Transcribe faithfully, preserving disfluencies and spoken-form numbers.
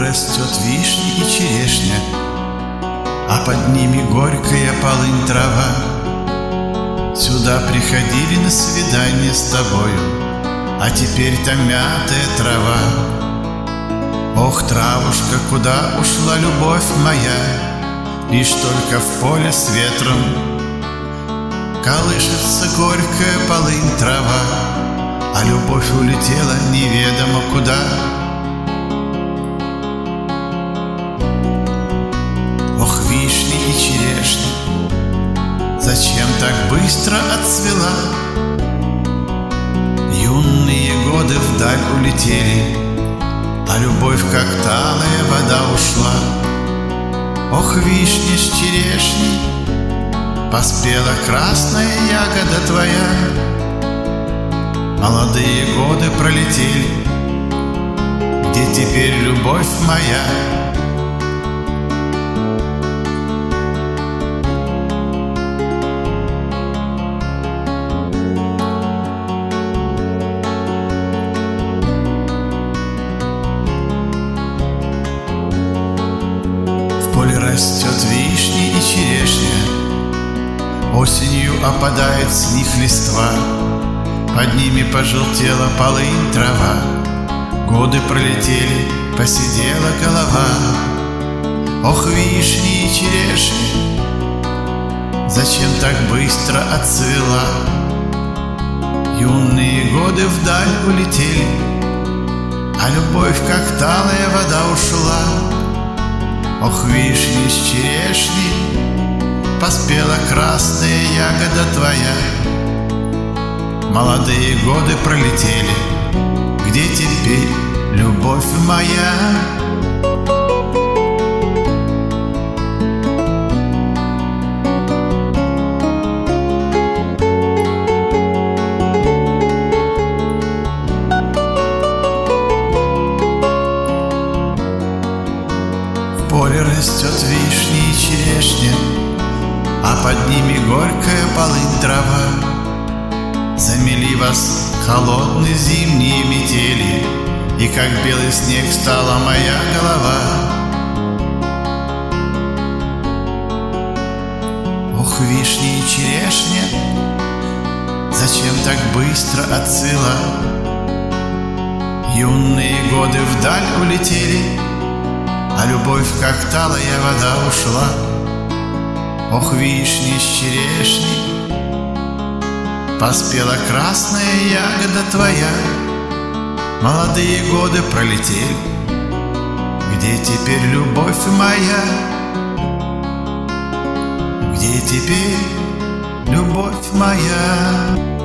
растет вишня и черешня, а под ними горькая полынь трава. Сюда приходили на свидание с тобою, а теперь там мятая трава. Ох, травушка, куда ушла любовь моя? Лишь только в поле с ветром колышется горькая полынь трава, а любовь улетела неведомо куда. Ох, вишни и черешни, зачем так быстро отцвела? Юные годы вдаль улетели, а любовь, как талая вода, ушла. Ох, вишня с черешней, поспела красная ягода твоя. Молодые годы пролетели, где теперь любовь моя? В поле растет вишня и черешня, осенью опадает с них листва, под ними пожелтела полынь трава. Годы пролетели, поседела голова. Ох, вишни и черешни, зачем так быстро отцвела? Юные годы вдаль улетели, а любовь, как талая вода, ушла. Ох, вишни с черешней, поспела красная ягода твоя. Молодые годы пролетели, где теперь любовь моя? В поле растет вишня и черешня, а под ними горькая полынь трава. Замели вас холодные зимние метели, и как белый снег стала моя голова. Ох, вишня и черешня, зачем так быстро отцвела? Юные годы вдаль улетели, а любовь, как талая вода, ушла. Ох, вишня с черешней, поспела красная ягода твоя. Молодые годы пролетели, где теперь любовь моя? Где теперь любовь моя?